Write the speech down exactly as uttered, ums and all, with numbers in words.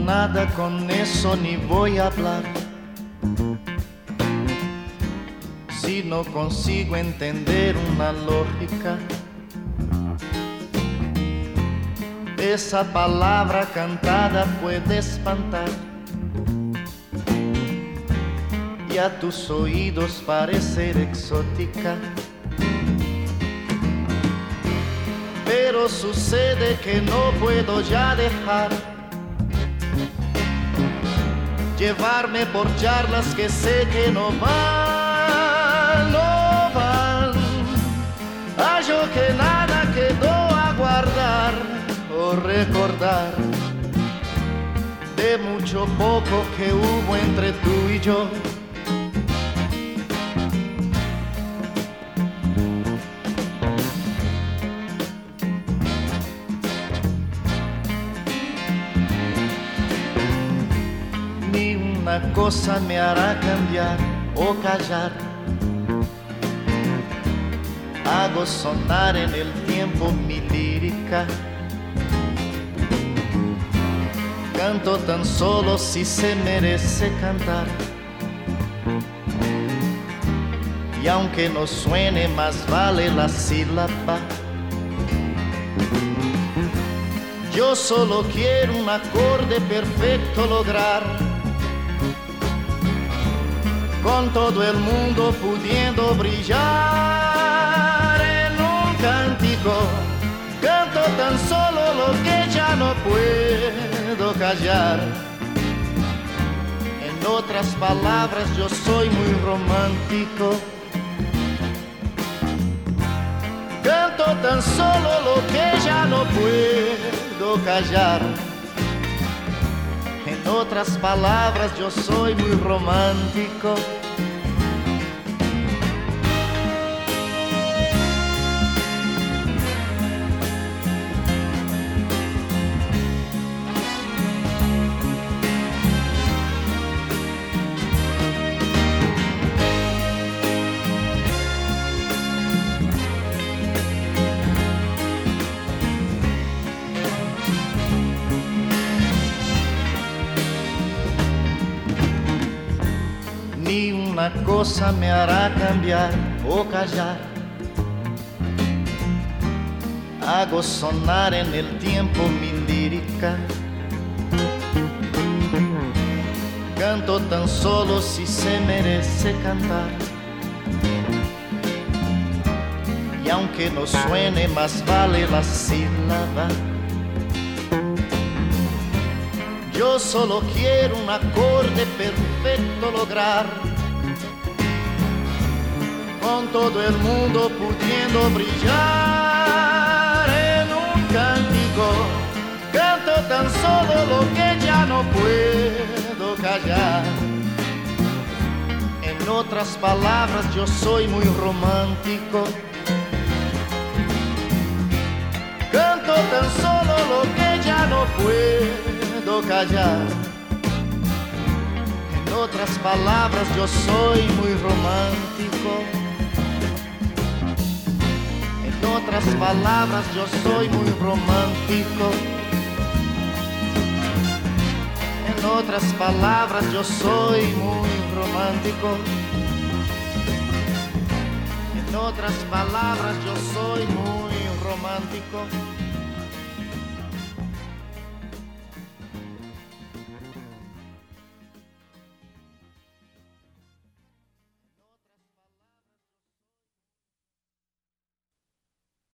nada con eso ni voy a hablar. Si no consigo entender una lógica, esa palabra cantada puede espantar y a tus oídos parecer exótica. Pero sucede que no puedo ya dejar llevarme por charlas que sé que no van, no van. Hallo que nada quedó a guardar o recordar de mucho poco que hubo entre tú y yo. Ni una cosa me hará cambiar o callar. Hago sonar en el tiempo mi lírica. Canto tan solo si se merece cantar. Y aunque no suene, más vale la sílaba. Yo solo quiero un acorde perfecto lograr, con todo el mundo pudiendo brillar en un cántico. Canto tan solo lo que ya no puedo callar. En otras palabras, yo soy muy romántico. Canto tan solo lo que ya no puedo callar. En otras palabras, yo soy muy romántico. Ni una cosa me hará cambiar o callar. Hago sonar en el tiempo mi lírica. Canto tan solo si se merece cantar. Y aunque no suene, más vale la sílaba. Yo solo quiero un acorde perfecto lograr, con todo el mundo pudiendo brillar en un cántico. Canto tan solo lo que ya no puedo callar. En otras palabras, yo soy muy romántico. Canto tan solo lo que ya no puedo callar. En otras palabras, yo soy muy romántico. En otras palabras, yo soy muy romántico. En otras palabras, yo soy muy romántico. En otras palabras, yo soy muy romántico.